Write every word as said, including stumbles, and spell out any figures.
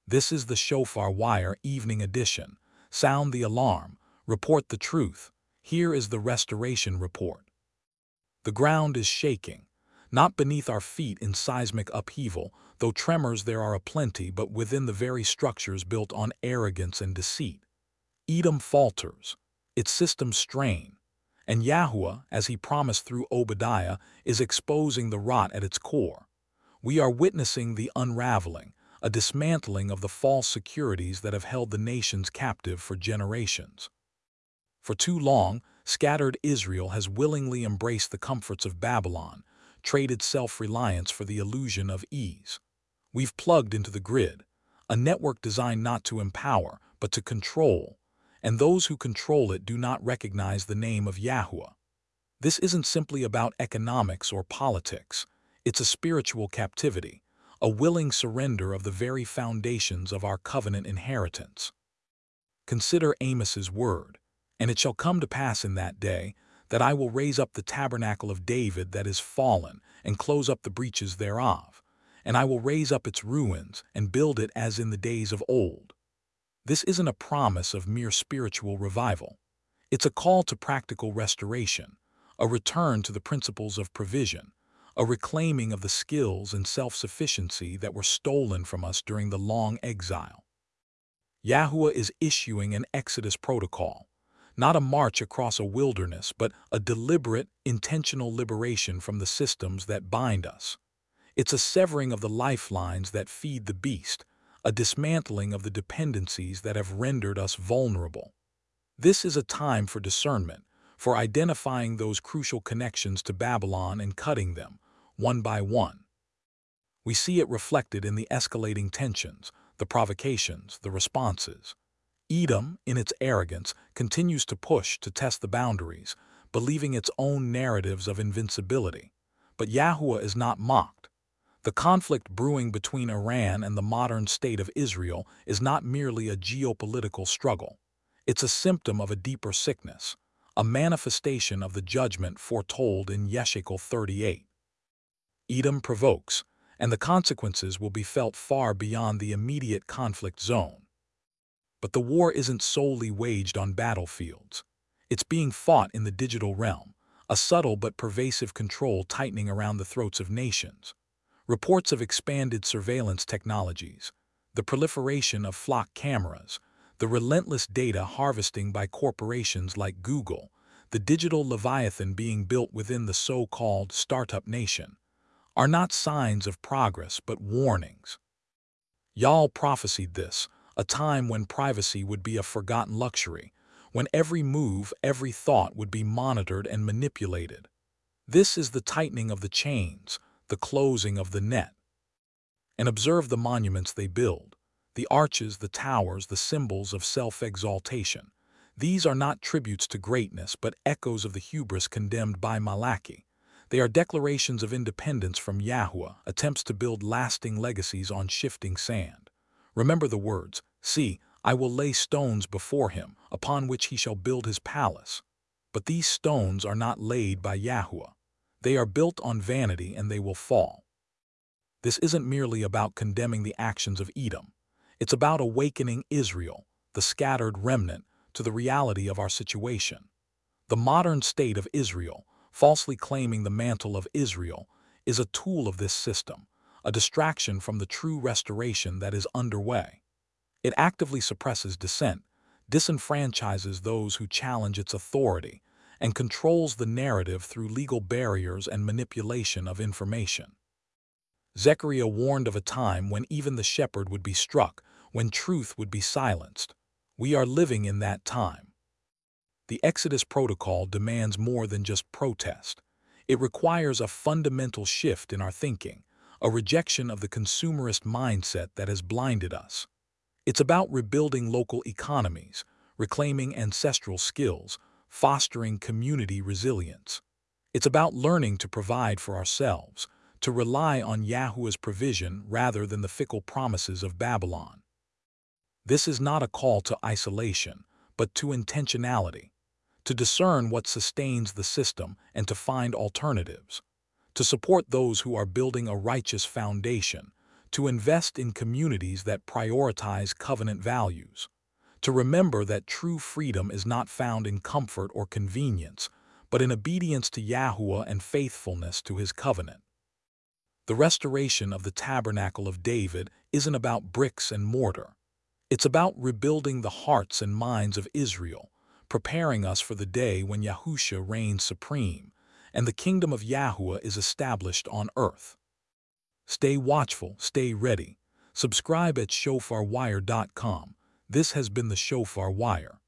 This is the Shofar Wire Evening Edition. Sound the alarm. Report the truth. Here is the restoration report. The ground is shaking, not beneath our feet in seismic upheaval, though tremors there are aplenty, but within the very structures built on arrogance and deceit. Edom falters, its systems strain, and Yahuwah, as he promised through Obadiah, is exposing the rot at its core. We are witnessing the unraveling, a dismantling of the false securities that have held the nations captive for generations. For too long, scattered Israel has willingly embraced the comforts of Babylon, traded self-reliance for the illusion of ease. We've plugged into the grid, a network designed not to empower, but to control, and those who control it do not recognize the name of Yahuwah. This isn't simply about economics or politics. It's a spiritual captivity, a willing surrender of the very foundations of our covenant inheritance. Consider Amos's word, and it shall come to pass in that day that I will raise up the tabernacle of David that is fallen, and close up the breaches thereof, and I will raise up its ruins, and build it as in the days of old. This isn't a promise of mere spiritual revival. It's a call to practical restoration, a return to the principles of provision, a reclaiming of the skills and self-sufficiency that were stolen from us during the long exile. Yahuwah is issuing an Exodus protocol, not a march across a wilderness, but a deliberate, intentional liberation from the systems that bind us. It's a severing of the lifelines that feed the beast, a dismantling of the dependencies that have rendered us vulnerable. This is a time for discernment, for identifying those crucial connections to Babylon and cutting them, one by one. We see it reflected in the escalating tensions, the provocations, the responses. Edom, in its arrogance, continues to push to test the boundaries, believing its own narratives of invincibility. But Yahuwah is not mocked. The conflict brewing between Iran and the modern state of Israel is not merely a geopolitical struggle. It's a symptom of a deeper sickness, a manifestation of the judgment foretold in Yeshakel thirty-eight. Edom provokes, and the consequences will be felt far beyond the immediate conflict zone. But the war isn't solely waged on battlefields. It's being fought in the digital realm, a subtle but pervasive control tightening around the throats of nations. Reports of expanded surveillance technologies, the proliferation of flock cameras, the relentless data harvesting by corporations like Google, the digital leviathan being built within the so-called startup nation, are not signs of progress but warnings. Yah prophesied this, a time when privacy would be a forgotten luxury, when every move, every thought would be monitored and manipulated. This is the tightening of the chains, the closing of the net. And observe the monuments they build, the arches, the towers, the symbols of self-exaltation. These are not tributes to greatness, but echoes of the hubris condemned by Malachi. They are declarations of independence from Yahuwah, attempts to build lasting legacies on shifting sand. Remember the words, "See, I will lay stones before him, upon which he shall build his palace." But these stones are not laid by Yahuwah. They are built on vanity and they will fall. This isn't merely about condemning the actions of Edom. It's about awakening Israel, the scattered remnant, to the reality of our situation. The modern state of Israel, falsely claiming the mantle of Israel, is a tool of this system, a distraction from the true restoration that is underway. It actively suppresses dissent, disenfranchises those who challenge its authority, and controls the narrative through legal barriers and manipulation of information. Zechariah warned of a time when even the shepherd would be struck, when truth would be silenced. We are living in that time. The Exodus protocol demands more than just protest. It requires a fundamental shift in our thinking, a rejection of the consumerist mindset that has blinded us. It's about rebuilding local economies, reclaiming ancestral skills, fostering community resilience. It's about learning to provide for ourselves, to rely on Yahuwah's provision rather than the fickle promises of Babylon. This is not a call to isolation, but to intentionality, to discern what sustains the system and to find alternatives, to support those who are building a righteous foundation, to invest in communities that prioritize covenant values, to remember that true freedom is not found in comfort or convenience, but in obedience to Yahuwah and faithfulness to his covenant. The restoration of the Tabernacle of David isn't about bricks and mortar. It's about rebuilding the hearts and minds of Israel, preparing us for the day when Yahushua reigns supreme, and the kingdom of Yahuwah is established on earth. Stay watchful, stay ready. Subscribe at shofar wire dot com. This has been the Shofar Wire.